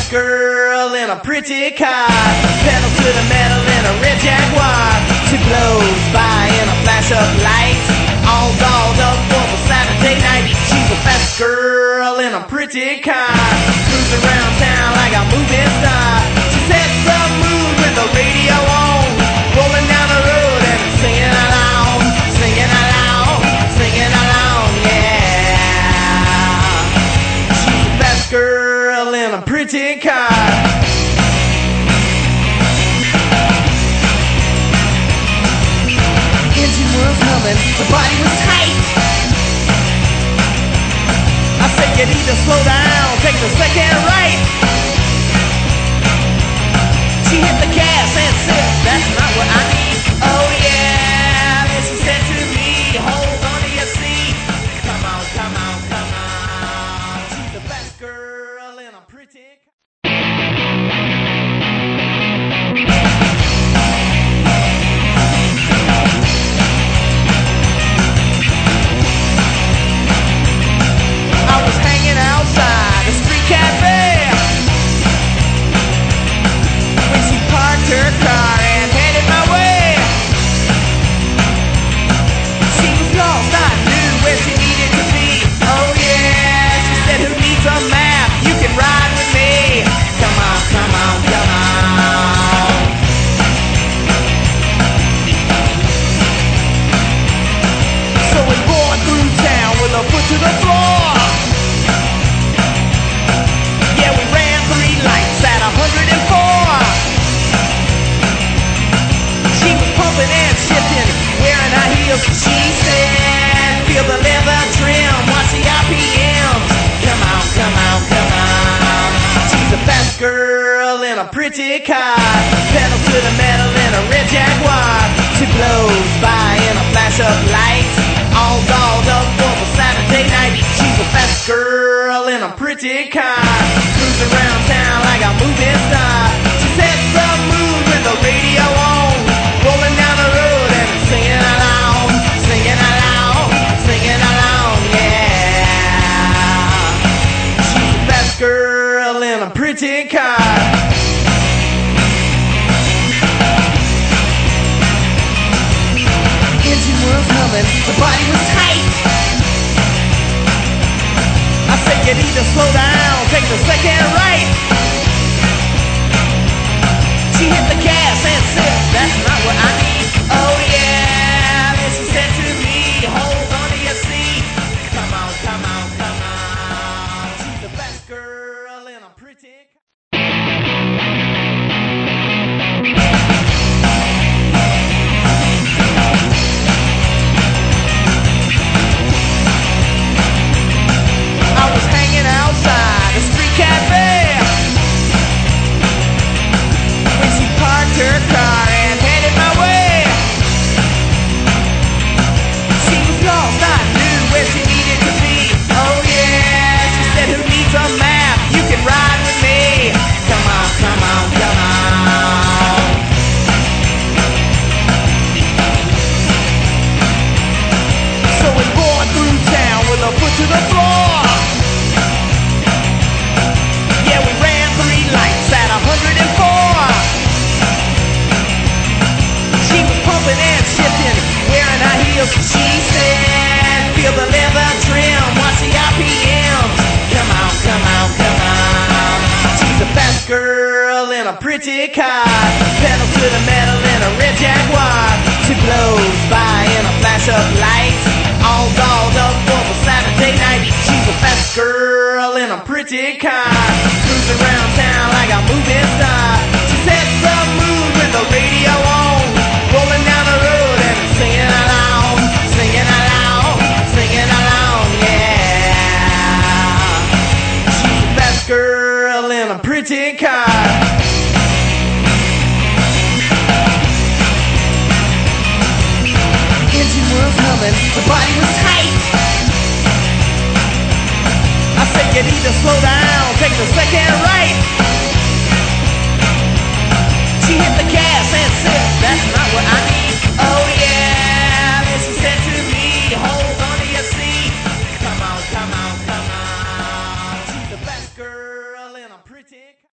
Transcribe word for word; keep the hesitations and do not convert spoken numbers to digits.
best girl in a pretty car. Pedal to the metal in a red Jaguar. She blows by in a flash of light. All dolled up for the Saturday night. She's the best girl in a pretty car. Cruise around town like a movie star. She sets the mood with the radio on. Rolling down the road and singing along. Singing along, singing along, yeah. She's the best girl in a pretty car. Engine was humming, the body was tight. I said you need to slow down, take the second right. She hit the gas and said, that's not what I need. Oh yeah, then she said to me, hold on to your seat. Come on, come on, come on. She's the best girl in a pretty car. Her car and headed my way. She was lost, I knew where she needed to be. Oh yeah, she said who needs a map? You can ride with me. Come on, come on, come on. So we roared through town with a foot to the floor. Yeah, we ran three lights at a hundred and four. And shifting, wearing high heels. She said, feel the leather trim, watch the R P Ms. Come on, come on, come on. She's the best girl in a pretty car. Pedal to the metal in a red Jaguar. She blows by in a flash of light. All dolled up for the Saturday night. She's the best girl in a pretty car. Cruise around town like a movie star. She sets the mood with the radio on. Rolling down the road and singing along, singing along, singing along, yeah. She's the best girl in a pretty car. Engine was humming, the body was tight. I said you need to slow down, take the second right. She hit the gas and said, that's not what I need. Oh yeah, then she said to me, hold on to your seat. Come on, come on, come on. She's the best girl in a pretty car. I was hanging outside the street cafe. Her car and headed my way. She was lost, I knew where she needed to be. Oh yeah, she said who needs a map? You can ride with me. Come on, come on, come on. So we roared through town with a foot to the floor. Yeah, we ran three lights at a hundred and four. And shifting, wearing high heels. She said, feel the leather trim, watch the R P Ms. Come on, come on, come on. She's the best girl in a pretty car. Pedal to the metal in a red Jaguar. She blows by in a flash of light. All dolled up for the Saturday night. She's the best girl in a pretty car. Cruise around town like a movie star. She sets the mood with the radio on. Rolling down the road and singing along, singing along, singing along, yeah. She's the best girl in a pretty car. Engine was humming, the body was tight. I said you need to slow down, take the second right. She hit the gas and said, that's not what I need. Oh yeah, then she said to me, hold on to your seat. Come on, come on, come on. She's the best girl in a pretty